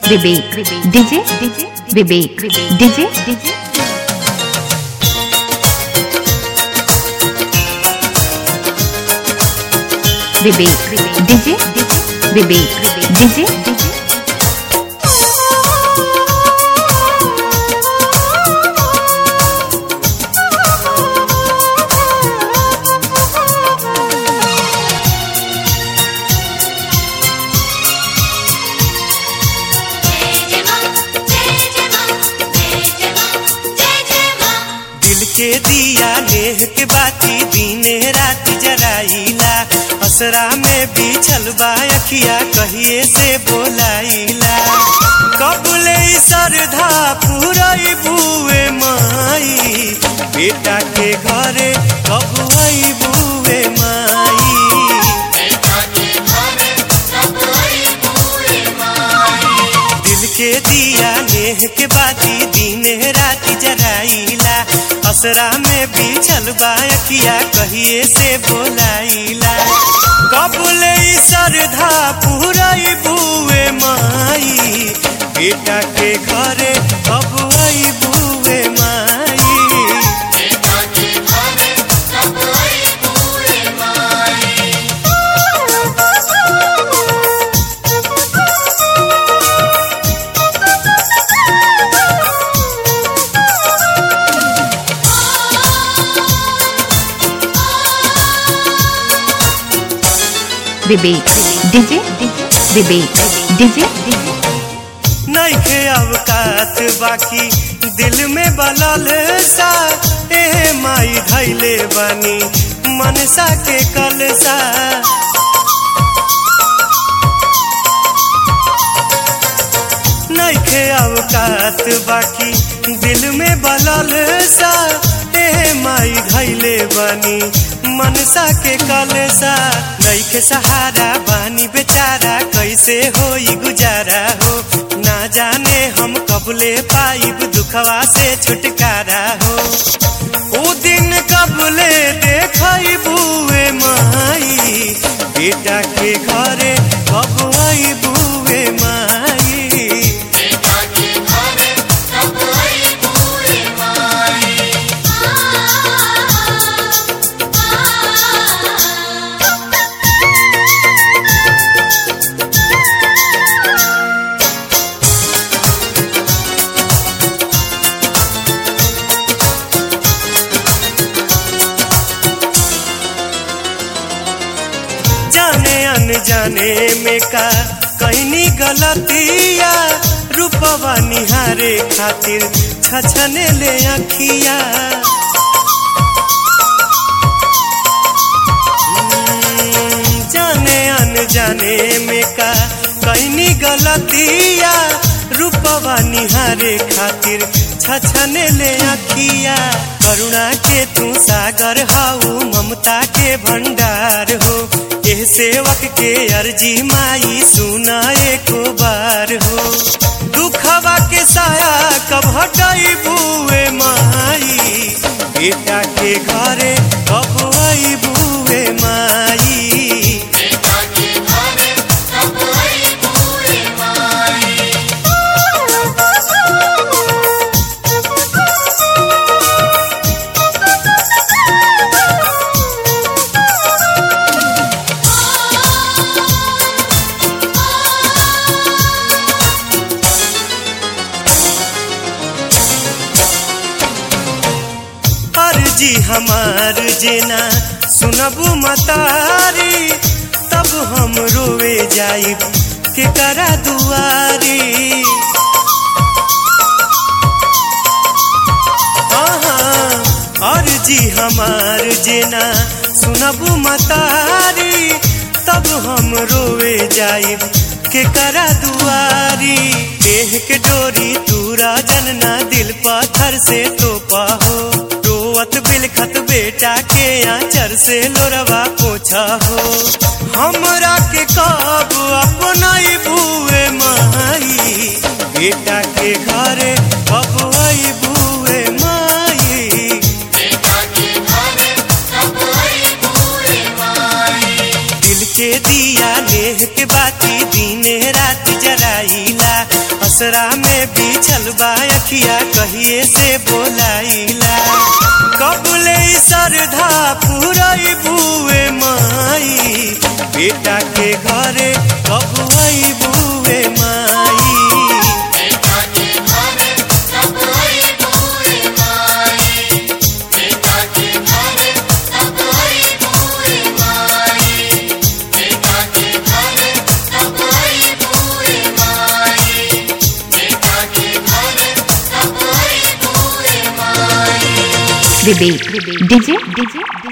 विवेक DJ Vivek DJ Vivek DJ Vivek DJ के दिया नेह के बाती दीने रात जराइला असरा में बिछल बा अखिया कहिए से बोलाइला कबले सरधा पुरई बुए माई बेटा के घरे कब आई बुए माई दिल के दिया नेह के बाती दीने रात जराइला असरा में बिछल बा अखिया कहिए से बोलाइला कबले सरधा पुरई बुए माई बेटा के घरे कब आई बुए माई विवेक डीजे विवेक डीजे नइखे अवकात बाकी दिल में बलल सा ए माई धैले बानी मनसा के कलसा नइखे अवकात बाकी दिल में बलल सा ए माई धैले बानी मनसा के कलसा नइखे सहारा बानी बेचारा कैसे होई गुजारा हो ना जाने हम कबले पाइब दुखवा से छुटकारा हो ओ दिन कबले देखई बुए माई बेटा के घरे कब आई बुए माई जाने में का कहनी गलतिया रूपवा निहारे खातिर छछने ले अखिया जाने अनजाने में का कहनी गलतिया रूपवा निहारे खातिर छछने ले अखिया करुणा के तू सागर हाउ ममता के भंडार हो एह सेवक के अर्जी माई सुना एको बार हो दुखवा के साया कब हटाई बुए माई बेटा के घरे कब आई बुए माई जी हमार जेना सुनबू मतारी तब हम रोवे जाइब के करा दुआरी और जी हमार जेना सुनबू मतारी तब हम रोवे जाइब के करा दुआरी देह के डोरी तूरा जनना दिल पत्थर से तोपा हो रोवत बिलखत बेटा के आंचर से लोरवा पोछा हो हमरा के कब अपनाई बुए माई बेटा के घरे कब आई बुए माई दिल के दिया नेह के बाती दीने रात जराइला असरा में बिछल बा अखिया कहिए से बोलाइला कबुले सरधा पुरई बुए माई बेटा के घरे कब आई बुए माई विवेक डीजे